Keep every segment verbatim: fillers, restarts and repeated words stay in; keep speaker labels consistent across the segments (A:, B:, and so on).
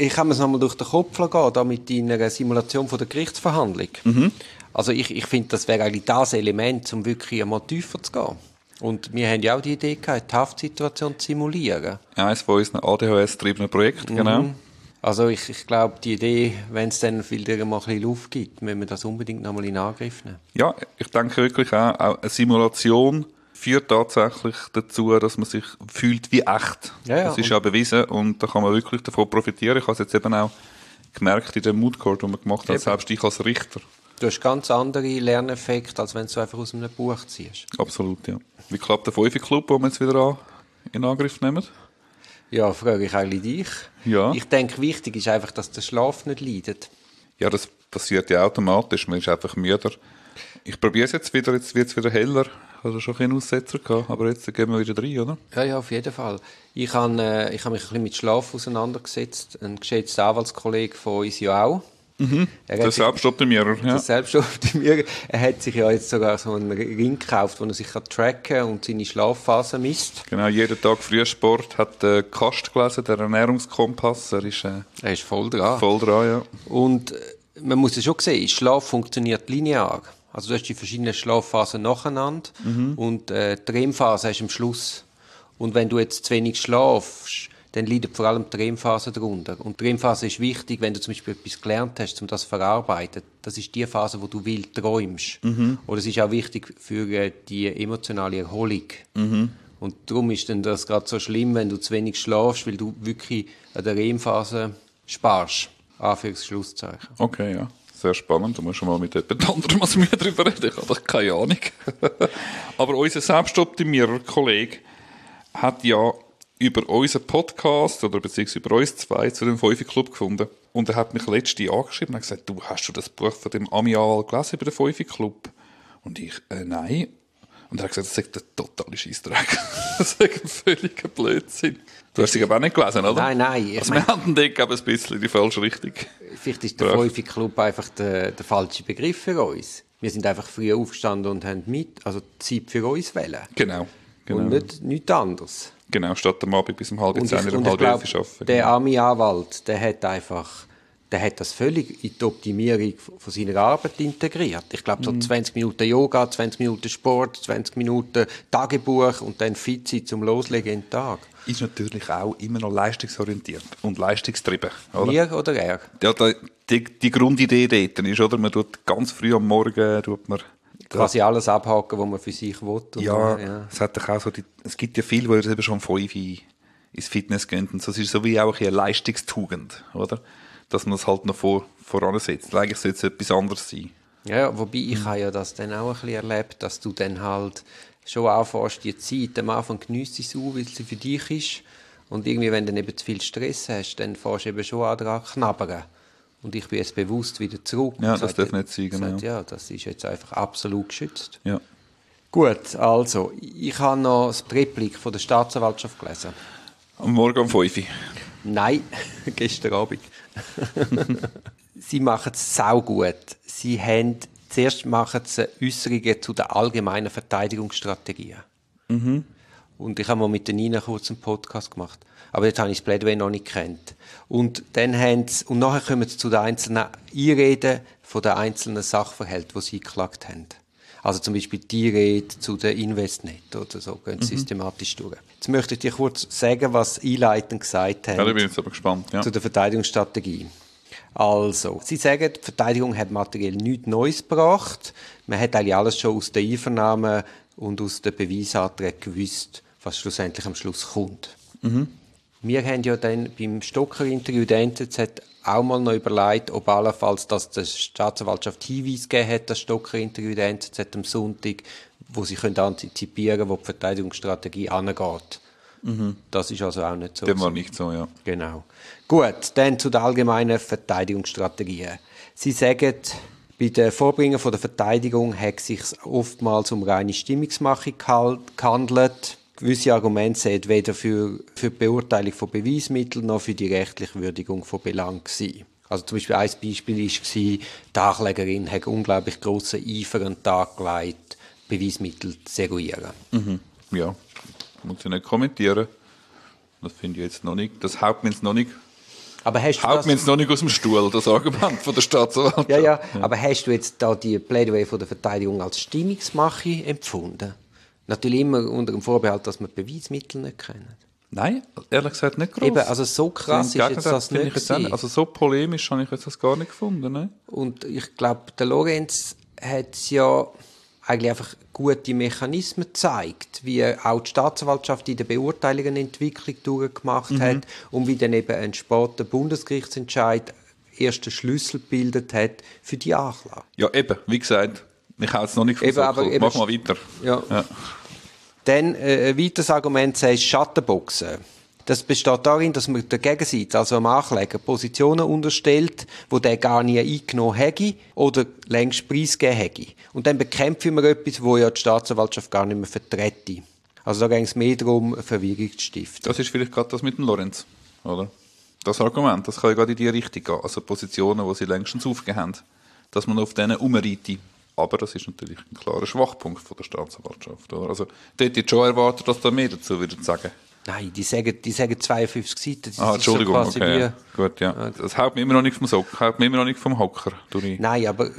A: ich habe mir es nochmal durch den Kopf gehen, da mit deiner Simulation von der Gerichtsverhandlung. Mhm. Also ich, ich finde, das wäre eigentlich das Element, um wirklich einmal tiefer zu gehen. Und wir haben ja auch die Idee gehabt, die Haftsituation zu simulieren.
B: Eines von unseren A D H S-getriebenen Projekten, genau.
A: Mhm. Also ich, ich glaube, die Idee, wenn es dann wieder mal ein bisschen Luft gibt, müssen wir das unbedingt nochmal in Angriff nehmen.
B: Ja, ich denke wirklich auch, auch eine Simulation führt tatsächlich dazu, dass man sich fühlt wie echt.
A: Ja, ja,
B: das ist ja bewiesen und da kann man wirklich davon profitieren. Ich habe es jetzt eben auch gemerkt in dem Moodcourt, den man gemacht hat, eben. Selbst ich als Richter.
A: Du hast ganz andere Lerneffekte, als wenn du einfach aus einem Buch ziehst.
B: Absolut, ja. Wie klappt der Fünfe-Club, den wir jetzt wieder an, in Angriff nehmen?
A: Ja, frage ich eigentlich dich.
B: Ja.
A: Ich denke, wichtig ist einfach, dass der Schlaf nicht leidet.
B: Ja, das passiert ja automatisch. Man ist einfach müder. Ich probiere es jetzt wieder. Jetzt wird es wieder heller. Ich hatte schon einen Aussetzer gehabt, aber jetzt gehen wir wieder rein, oder?
A: Ja, ja, auf jeden Fall. Ich habe, äh, ich habe mich ein bisschen mit Schlaf auseinandergesetzt. Ein geschätzter Anwaltskollege von uns ja auch.
B: Mhm. Der Selbstoptimierer. Ja.
A: Der Selbstoptimierer. Er hat sich ja jetzt sogar so einen Ring gekauft, wo er sich tracken kann und seine Schlafphase misst.
B: Genau, jeden Tag Frühsport hat der Kast gelesen, der Ernährungskompass. Er ist, äh,
A: er ist voll dran.
B: Voll dran, ja.
A: Und man muss es schon sehen, Schlaf funktioniert linear. Also du hast die verschiedenen Schlafphasen nacheinander mhm. und äh, die R E M-Phase hast du am Schluss. Und wenn du jetzt zu wenig schlafst, dann leidet vor allem die R E M-Phase darunter. Und die R E M-Phase ist wichtig, wenn du zum Beispiel etwas gelernt hast, um das zu verarbeiten. Das ist die Phase, wo du wild träumst. Mhm. Oder es ist auch wichtig für äh, die emotionale Erholung. Mhm. Und darum ist dann das gerade so schlimm, wenn du zu wenig schlafst, weil du wirklich an der R E M-Phase sparst. Anführungs- Schlusszeichen.
B: Okay, ja. Sehr spannend. Da musst du mal mit jemand anderem als mir drüber reden. Ich habe doch keine Ahnung. Aber unser Selbstoptimierer-Kollege hat ja über unseren Podcast oder beziehungsweise über uns zwei zu dem Fünfe-Club gefunden. Und er hat mich letztens angeschrieben und gesagt, du, hast du das Buch von dem Ami-Anwalt gelesen über den Fünfe-Club? Und ich, äh, nein. Und er hat gesagt, das ist der totale Scheissdreck. Das ist ein völliger Blödsinn. Du hast sie aber auch nicht gelesen, oder?
A: Nein, nein. Ich
B: also wir haben den aber ein bisschen in die falsche Richtung.
A: Vielleicht ist der Fünfe-Club einfach der, der falsche Begriff für uns. Wir sind einfach früh aufgestanden und haben mit, also Zeit für uns wählen.
B: Genau. genau.
A: Und nicht, nichts anderes.
B: Genau, statt am Abend bis um halb zehn oder um halb elf arbeiten.
A: Der Ami-Anwalt, der hat einfach, der hat das völlig in die Optimierung von seiner Arbeit integriert. Ich glaube, so zwanzig Minuten Yoga, zwanzig Minuten Sport, zwanzig Minuten Tagebuch und dann fit sein zum Loslegen in den Tag.
B: Ist natürlich auch immer noch leistungsorientiert und leistungstrieben. Oder?
A: Wir oder er?
B: Ja, die, die Grundidee dort ist, oder? Man tut ganz früh am Morgen, tut man
A: quasi alles abhaken, was man für sich will.
B: Ja, ja, es hat doch auch so die, es gibt ja viele, die eben schon um fünf ins Fitness gehen. Und das ist so wie auch eine Leistungstugend, oder? Dass man es halt noch vor, voransetzt. Eigentlich sollte es etwas anderes sein.
A: Ja, wobei ich mhm. habe ja das dann auch ein bisschen erlebt, dass du dann halt schon anfängst, die Zeit am Anfang geniesst sie so, weil sie für dich ist. Und irgendwie, wenn du dann eben zu viel Stress hast, dann fängst du eben schon an dran knabbern. Und ich bin jetzt bewusst wieder zurück.
B: Ja, das darf nicht sein, genau.
A: Gesagt, ja, das ist jetzt einfach absolut geschützt.
B: Ja.
A: Gut, also, ich habe noch das Replik von der Staatsanwaltschaft gelesen.
B: Am Morgen um fünf Uhr?
A: Nein, gestern Abend. Sie machen es saugut. Sie haben, zuerst machen sie Äußerungen zu den allgemeinen Verteidigungsstrategien. Mhm. Und ich habe mal mit der Nina kurz einen Podcast gemacht. Aber jetzt habe ich das Plädoyer noch nicht gekannt. Und dann haben sie, und nachher kommen sie zu den einzelnen Einreden von den einzelnen Sachverhalten, die sie geklagt haben. Also zum Beispiel die Rede zu der Investnet oder so, gehen sie mhm. systematisch durch. Jetzt möchte ich dir kurz sagen, was sie einleitend gesagt haben.
B: Ja, da bin ich jetzt aber gespannt. Ja.
A: Zu der Verteidigungsstrategie. Also, sie sagen, die Verteidigung hat materiell nichts Neues gebracht. Man hat eigentlich alles schon aus der Einvernahme und aus den Beweisanträgen gewusst, was schlussendlich am Schluss kommt. Mhm. Wir haben ja dann beim Stocker-Interview der N Z Z auch mal noch überlegt, ob allenfalls, dass die Staatsanwaltschaft Hinweis gegeben hat, das Stocker-Interview der N Z Z am Sonntag, wo sie können antizipieren, wo die Verteidigungsstrategie angeht. Mhm. Das ist also auch nicht so.
B: Das war nicht so, ja.
A: Genau. Gut, dann zu den allgemeinen Verteidigungsstrategien. Sie sagen, bei den Vorbringen von der Verteidigung hat es sich oftmals um reine Stimmungsmachung gehandelt. Gewisse Argumente sind weder für, für die Beurteilung von Beweismitteln noch für die rechtliche Würdigung von Belang gewesen. Also zum Beispiel ein Beispiel war, die Anklägerin hat unglaublich grossen Eifer an den Tag gelegt, Beweismittel zu eruieren.
B: Mhm. Ja, muss ich nicht kommentieren. Das finde ich jetzt noch nicht, das haut mir jetzt noch nicht
A: Aber hast du
B: Haut
A: das...
B: mir jetzt noch nicht aus dem Stuhl, das Argument von der Staatsanwaltschaft.
A: Ja, ja, ja, aber hast du jetzt da die Plädoyer von der Verteidigung als Stimmungsmache empfunden? Natürlich immer unter dem Vorbehalt, dass wir die Beweismittel nicht kennen.
B: Nein, ehrlich gesagt nicht gross.
A: Eben, also so krass ist jetzt das nicht gewesen.
B: Also so polemisch habe ich jetzt das gar nicht gefunden. Ne?
A: Und ich glaube, der Lorenz hat ja eigentlich einfach gute Mechanismen gezeigt, wie auch die Staatsanwaltschaft in der Beurteilung eine Entwicklung durchgemacht mhm. hat und wie dann eben ein später Bundesgerichtsentscheid ersten Schlüssel gebildet hat für die Anklage.
B: Ja, eben, wie gesagt, ich habe es noch nicht vom Sockel. Mach mal weiter.
A: Ja. Ja. Dann äh, ein weiteres Argument heißt Schattenboxen. Das besteht darin, dass man der Gegenseite, also dem Ankläger, Positionen unterstellt, die der gar nie eingenommen hätte oder längst preisgegeben hätte. Und dann bekämpfen wir etwas, wo ja die Staatsanwaltschaft gar nicht mehr vertrete. Also da ging es mehr darum, Verwirrung zu stiften.
B: Das ist vielleicht gerade das mit dem Lorenz, oder? Das Argument, das kann ja gerade in die Richtung gehen. Also Positionen, die sie längstens aufgegeben haben, dass man auf denen umreite. Aber das ist natürlich ein klarer Schwachpunkt von der Staatsanwaltschaft. Oder? Also, dort hätte ich schon erwartet, dass da mehr dazu würden sagen.
A: Nein, die sagen, die sagen zweiundfünfzig Seiten. Das
B: ah, Entschuldigung,
A: so
B: okay. Ja. Gut, ja. Das haut mir immer noch nicht vom Sock, haut mir immer noch nicht vom Hocker.
A: Nein, aber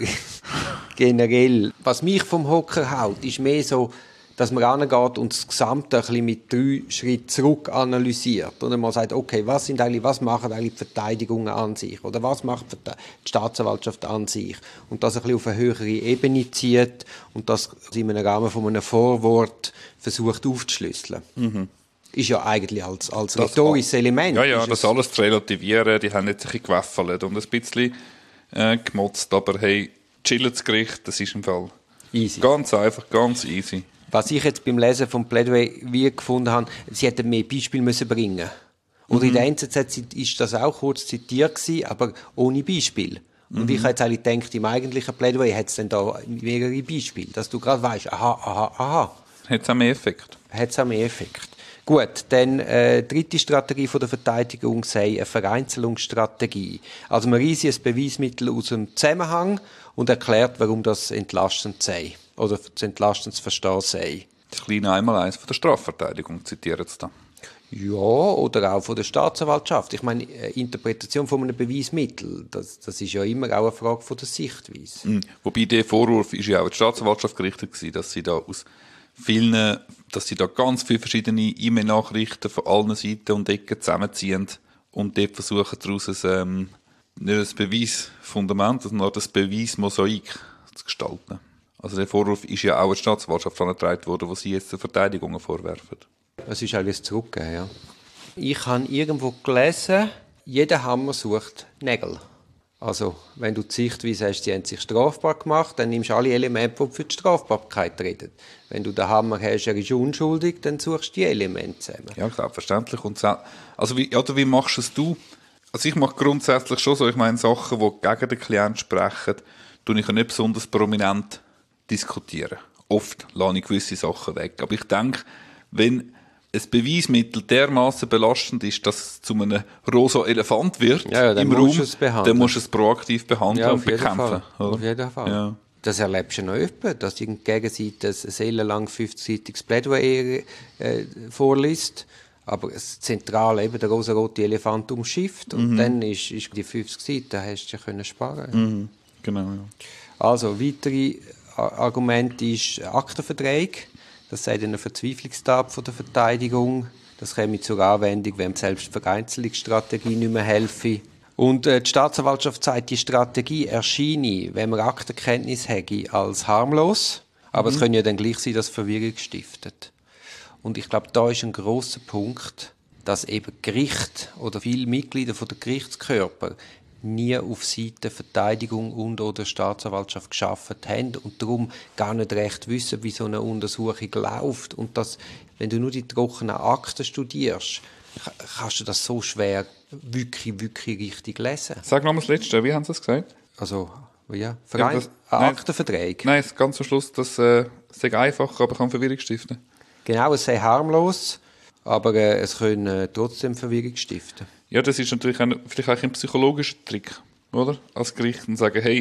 A: generell, was mich vom Hocker haut, ist mehr so, dass man rangeht und das Gesamte ein bisschen mit drei Schritten zurück analysiert. Und dann mal sagt, okay, was sind eigentlich, was machen eigentlich die Verteidigungen an sich? Oder was macht die Staatsanwaltschaft an sich? Und das ein bisschen auf eine höhere Ebene zieht und das in einem Rahmen von einem Vorwort versucht aufzuschlüsseln. Mhm. Ist ja eigentlich als, als rhetorisches Element.
B: Ja, ja, das alles zu relativieren, die haben jetzt ein bisschen gewaffelt und ein bisschen äh, gemotzt, aber hey, chillen das Gericht, das ist im Fall easy. Ganz einfach, ganz easy.
A: Was ich jetzt beim Lesen vom Plädoyer gefunden habe, sie hätten mehr Beispiele müssen bringen. Oder mhm. in der N Z Z ist das auch kurz zitiert gewesen, aber ohne Beispiel. Und mhm. ich habe jetzt eigentlich gedacht, im eigentlichen Plädoyer hat es dann da mehrere Beispiele, dass du gerade weißt, aha, aha, aha.
B: Hat es auch mehr Effekt.
A: Hat es auch mehr Effekt. Gut, dann äh, dritte Strategie von der Verteidigung sei eine Vereinzelungsstrategie. Also man reißt ein Beweismittel aus dem Zusammenhang und erklärt, warum das entlastend sei. Oder das entlastend zu verstehen sei.
B: Das kleine Einmaleins von der Strafverteidigung zitieren Sie da.
A: Ja, oder auch von der Staatsanwaltschaft. Ich meine, Interpretation von einem Beweismittel, das, das ist ja immer auch eine Frage von der Sichtweise.
B: Mhm. Wobei der Vorwurf ist ja auch an die Staatsanwaltschaft gerichtet gewesen, dass sie da aus vielen, dass sie da ganz viele verschiedene E-Mail-Nachrichten von allen Seiten und Ecken zusammenziehen und dort versuchen daraus ein, ähm, nicht ein Beweisfundament, sondern ein Beweismosaik zu gestalten. Also der Vorwurf ist ja auch an die Staatsanwaltschaft herangetragen worden, wo sie jetzt die Verteidigungen vorwerfen.
A: Es ist eigentlich zurückgegeben, ja. Ich habe irgendwo gelesen, jeder Hammer sucht Nägel. Also, wenn du die Sichtweise hast, sie haben sich strafbar gemacht, dann nimmst du alle Elemente, die für die Strafbarkeit reden. Wenn du den Hammer hast, er ist unschuldig, dann suchst du die Elemente zusammen.
B: Ja, selbstverständlich. Und also wie, oder wie machst es du? Also ich mache grundsätzlich schon so, ich meine, Sachen, die gegen den Klienten sprechen, tue ich ja nicht besonders prominent diskutieren. Oft lasse ich gewisse Sachen weg. Aber ich denke, wenn ein Beweismittel dermaßen belastend ist, dass es zu einem rosa Elefant wird
A: ja, ja,
B: im Raum, dann musst du es proaktiv behandeln
A: ja,
B: und bekämpfen.
A: Auf jeden Fall. Ja. Das erlebst du noch öfter, dass die Gegenseite ein seelenlang fünfzig-seitiges Plädoyer äh, vorliest, aber das Zentrale, eben der rosa-rote Elefant umschifft und mhm. dann ist, ist die fünfzig Seiten, hast du ja können sparen.
B: Mhm. Genau, ja.
A: Also, weitere Argument ist Aktenverträge. Das sei eine Verzweiflungstat von der Verteidigung. Das käme zur Anwendung, wenn selbst die Vereinzelungsstrategie nicht mehr helfe. Und äh, die Staatsanwaltschaft sagt, die Strategie erscheine, wenn man Aktenkenntnis hätte, als harmlos. Aber mhm. es könnte ja dann gleich sein, dass Verwirrung stiftet. Und ich glaube, da ist ein grosser Punkt, dass eben Gericht oder viele Mitglieder von der Gerichtskörper nie auf Seite Verteidigung und oder Staatsanwaltschaft geschafft haben und darum gar nicht recht wissen, wie so eine Untersuchung läuft. Und das, wenn du nur die trockenen Akten studierst, kannst du das so schwer wirklich, wirklich richtig lesen.
B: Sag nochmal das Letzte, wie haben Sie das gesagt?
A: Also, ja, Verein,
B: ja, das,
A: Aktenverträge.
B: Nein, ganz am Schluss, das äh, ist einfach, aber kann Verwirrung stiften.
A: Genau, es sei harmlos, aber äh, es können äh, trotzdem Verwirrung stiften.
B: Ja, das ist natürlich ein, vielleicht auch ein psychologischer Trick, oder? Als Gericht und sagen, hey,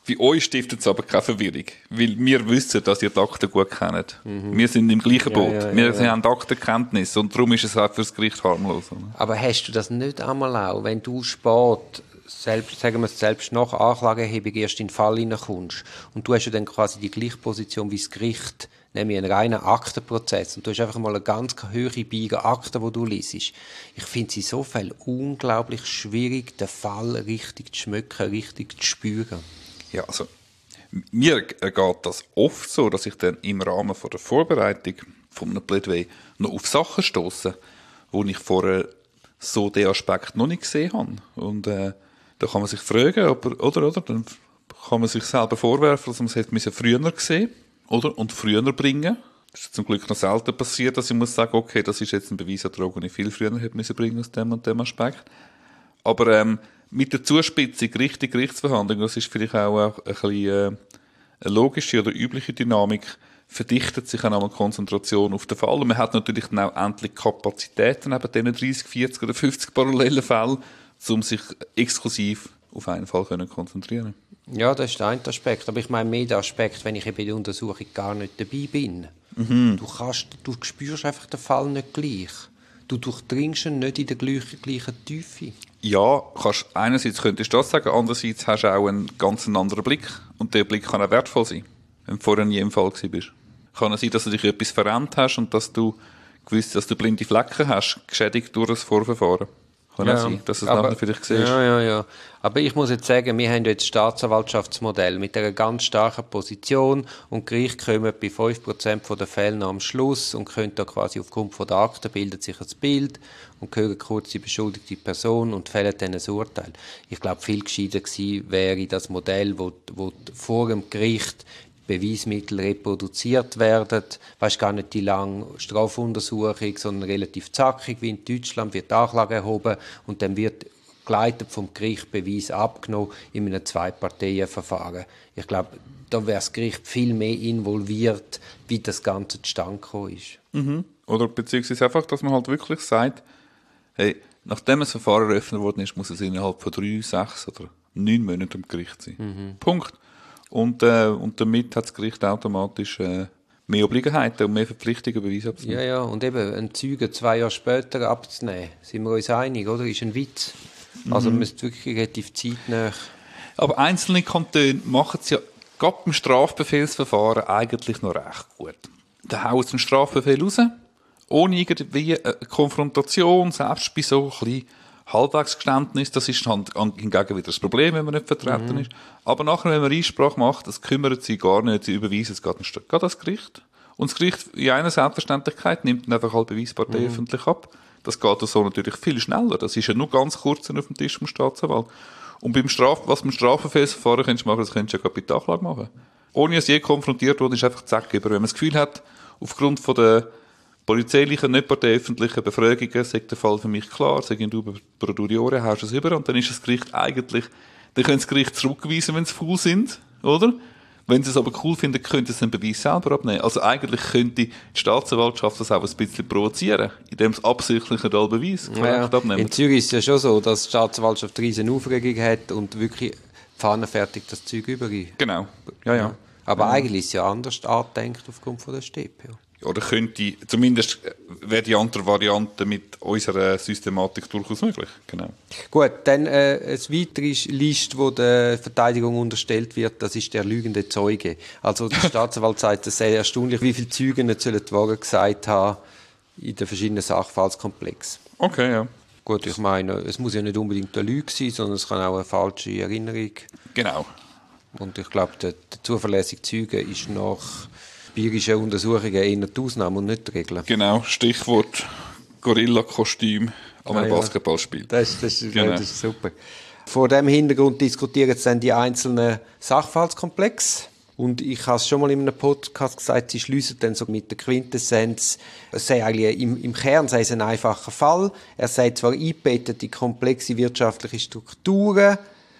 B: Bei euch stiftet es aber keine Verwirrung, weil wir wissen, dass ihr die Akten gut kennt. Mhm. Wir sind im gleichen Boot. Ja, ja, wir ja, ja. haben Aktenkenntnis und darum ist es auch für das Gericht harmlos. Oder?
A: Aber hast du das nicht einmal auch, wenn du spät, selbst, sagen wir es selbst nach Anklageerhebung erst in den Fall hineinkommst und du hast ja dann quasi die gleiche Position wie das Gericht, nämlich einen reinen Aktenprozess und du hast einfach mal eine ganz hohe Beige Akten, die du liest. Ich finde es in so Fällen unglaublich schwierig, den Fall richtig zu schmücken, richtig zu spüren.
B: Ja, also mir geht das oft so, dass ich dann im Rahmen von der Vorbereitung von einem Plädoyer noch auf Sachen stoße, wo ich vorher so den Aspekt noch nicht gesehen habe. Und äh, da kann man sich fragen, ob er, oder, oder, dann kann man sich selber vorwerfen, dass man es hätte früher gesehen oder und früher bringen. Das ist zum Glück noch selten passiert, dass ich muss sagen, okay, das ist jetzt ein Beweisantrag, den ich viel früher hätte müssen bringen aus dem und dem Aspekt. Aber ähm, mit der Zuspitzung Richtung Gerichtsverhandlung, das ist vielleicht auch ein bisschen äh, eine logische oder übliche Dynamik, verdichtet sich auch einmal Konzentration auf den Fall. Und man hat natürlich dann auch endlich Kapazitäten neben diesen dreißig, vierzig oder fünfzig parallelen Fällen, um sich exklusiv auf einen Fall zu konzentrieren.
A: Ja, das ist der eine Aspekt. Aber ich meine mehr der Aspekt, wenn ich bei der Untersuchung gar nicht dabei bin. Mhm. Du, kannst, du spürst einfach den Fall nicht gleich. Du durchdringst ihn nicht in der gleichen, gleichen Tiefe.
B: Ja, kannst, einerseits könntest du das sagen, andererseits hast du auch einen ganz anderen Blick. Und der Blick kann auch wertvoll sein, wenn du vorher nie im Fall gewesen bist. Kann es sein, dass du dich etwas verrennt hast und dass du gewusst, dass du blinde Flecken hast, geschädigt durch das Vorverfahren. Kann ja, auch sein, dass du es nachher vielleicht siehst.
A: Ja, ja, ja. Aber ich muss jetzt sagen, wir haben jetzt das Staatsanwaltschaftsmodell mit einer ganz starken Position und Gericht kommen bei fünf Prozent der Fälle noch am Schluss und können da quasi aufgrund von der Akten bildet sich ein Bild und hören kurz die beschuldigte Person und fällen dann ein Urteil. Ich glaube, viel gescheiter gewesen wäre das Modell, wo, wo vor dem Gericht Beweismittel reproduziert werden. Weißt gar nicht die lange Strafuntersuchung, sondern relativ zackig, wie in Deutschland, wird die Anklage erhoben und dann wird geleitet vom Gericht Beweis abgenommen in einem Zwei-Parteien-Verfahren. Ich glaube, da wäre das Gericht viel mehr involviert, wie das Ganze zustande gekommen ist.
B: Mhm. Oder beziehungsweise einfach, dass man halt wirklich sagt, hey, nachdem ein Verfahren eröffnet worden ist, muss es innerhalb von drei, sechs oder neun Monaten im Gericht sein. Mhm. Punkt. Und, äh, und damit hat das Gericht automatisch äh, mehr Obliegenheiten und mehr Verpflichtungen, Beweise abzunehmen.
A: Ja, ja, und eben, einen Zeugen zwei Jahre später abzunehmen, sind wir uns einig, oder? Ist ein Witz. Mhm. Also man müsste wirklich relativ zeitnah.
B: Aber einzelne Kantone machen es ja gerade beim Strafbefehlsverfahren eigentlich noch recht gut. Da hauen sie einen Strafbefehl raus, ohne irgendwie eine Konfrontation, selbst bei so ein bisschen Halbwegsgeständnis, das ist dann hingegen wieder das Problem, wenn man nicht vertreten mhm. ist. Aber nachher, wenn man Einsprache macht, das kümmert sie gar nicht, sie überweisen es gerade das Gericht. Und das Gericht in einer Selbstverständlichkeit nimmt dann einfach halt Beweispartei mhm. öffentlich ab. Das geht so natürlich viel schneller. Das ist ja nur ganz kurz auf dem Tisch vom Staatsanwalt. Und beim Straf, was beim Strafverfahren könntest du machen, das könntest du ja Kapitalklage machen. Ohne dass je konfrontiert wurde, ist einfach zack. Aber wenn man das Gefühl hat, aufgrund von der polizeilichen, nicht parteiöffentlichen Befragungen, sagt der Fall für mich klar, sagen du pro Duriore, haust du es über und dann ist das Gericht eigentlich, dann können das Gericht zurückweisen, wenn sie faul sind, oder? Wenn sie es aber cool finden, könnte es den Beweis selber abnehmen. Also eigentlich könnte die Staatsanwaltschaft das auch ein bisschen provozieren, indem es absichtlich einen Beweis
A: ja, abnehmen. In Zürich ist es ja schon so, dass die Staatsanwaltschaft eine riesen Aufregung hat und wirklich fahnenfertig das Zeug übergibt.
B: Genau, ja, ja.
A: Aber
B: ja.
A: eigentlich ist es ja anders angedenkt aufgrund von der Steppe, ja.
B: Oder könnte, zumindest wäre die andere Variante mit unserer Systematik durchaus möglich. Genau.
A: Gut, dann äh, eine weitere Liste, die der Verteidigung unterstellt wird, das ist der lügende Zeuge. Also der Staatsanwalt sagt, es sei erstaunlich, wie viele Zeugen nicht sollen die Wahrheit gesagt haben in den verschiedenen Sachverhaltskomplexen.
B: Okay, ja.
A: Gut, ich meine, es muss ja nicht unbedingt eine Lüge sein, sondern es kann auch eine falsche Erinnerung.
B: Genau.
A: Und ich glaube, der, der zuverlässige Zeuge ist nach empirische Untersuchungen eher die Ausnahme und nicht die Regel.
B: Genau, Stichwort Gorilla-Kostüm an einem ah, ja. Basketballspiel.
A: Das, das, genau. das ist super. Vor diesem Hintergrund diskutieren jetzt dann die einzelnen Sachverhaltskomplexe. Und ich habe es schon mal in einem Podcast gesagt, sie schliessen dann so mit der Quintessenz, es sei eigentlich im, im Kern sei es ein einfacher Fall. Er sei zwar eingebettet in komplexe wirtschaftliche Strukturen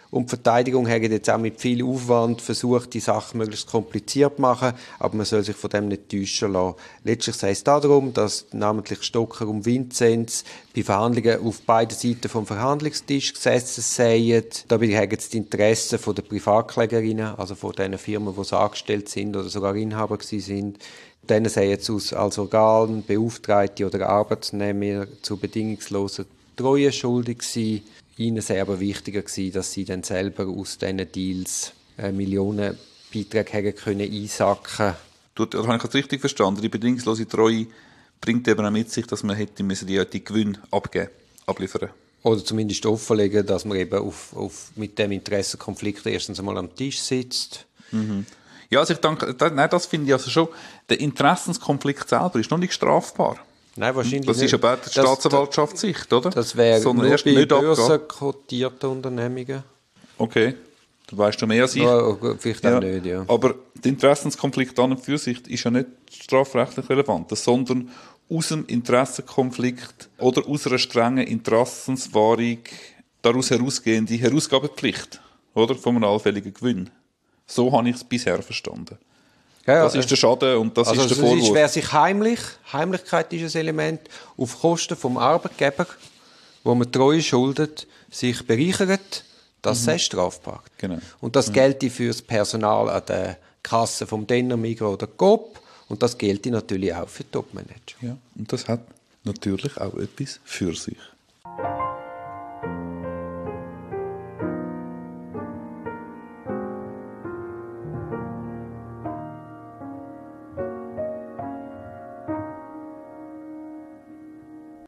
A: Und die Verteidigung hat jetzt auch mit viel Aufwand versucht, die Sache möglichst kompliziert zu machen, aber man soll sich von dem nicht täuschen lassen. Letztlich sei es darum, dass namentlich Stocker und Vinzenz bei Verhandlungen auf beiden Seiten vom Verhandlungstisch gesessen seien. Dabei haben sie die Interessen der Privatklägerinnen, also von den Firmen, die so angestellt sind oder sogar Inhaber gewesen sind. Denen seien jetzt als Organ, Beauftragte oder Arbeitnehmer zu bedingungsloser Treue schuldig gewesen. Ihnen sei aber wichtiger gewesen, dass sie dann selber aus diesen Deals äh, Millionen Beiträge hätten können einsacken.
B: Du, also habe ich das richtig verstanden? Die bedingungslose Treue bringt eben auch mit sich, dass man hätte müssen die, die Gewinne abgeben, abliefern.
A: Oder zumindest offenlegen, dass man eben auf, auf, mit dem Interessenkonflikt erstens einmal am Tisch sitzt.
B: Mhm. Ja, also ich denke, das, nein, das finde ich also schon, der Interessenskonflikt selber ist noch nicht strafbar.
A: Nein, wahrscheinlich
B: das ist aber die Staatsanwaltschaftssicht, oder?
A: Das wäre
B: Sondern
A: nur
B: erst
A: bei
B: nicht
A: börsenkotierten Unternehmungen.
B: Okay, da weißt du mehr als ich.
A: Ja, vielleicht auch
B: ja.
A: nicht, ja.
B: Aber der Interessenskonflikt an und für sich ist ja nicht strafrechtlich relevant, sondern aus dem Interessenkonflikt oder aus einer strengen Interessenswahrung daraus herausgehende Herausgabepflicht, oder? Von einem allfälligen Gewinn. So habe ich es bisher verstanden.
A: Ja,
B: das ist der Schaden und das
A: also
B: ist der
A: es
B: Vorwurf.
A: Also wer sich heimlich, Heimlichkeit ist ein Element, auf Kosten vom Arbeitgeber, wo man Treue schuldet, sich bereichert, das mhm. sei strafbar.
B: Genau.
A: Und das mhm. gelte für das Personal an der Kasse vom Denner, Migros oder Coop und das gelte natürlich auch für Topmanager.
B: Ja, und das hat natürlich auch etwas für sich.